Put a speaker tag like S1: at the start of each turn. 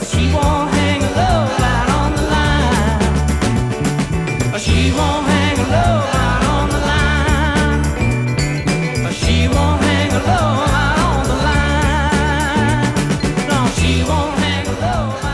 S1: she won't hang low out on the line. She won't hang low out on the line. She won't hang low out on the line. No, she won't hang low.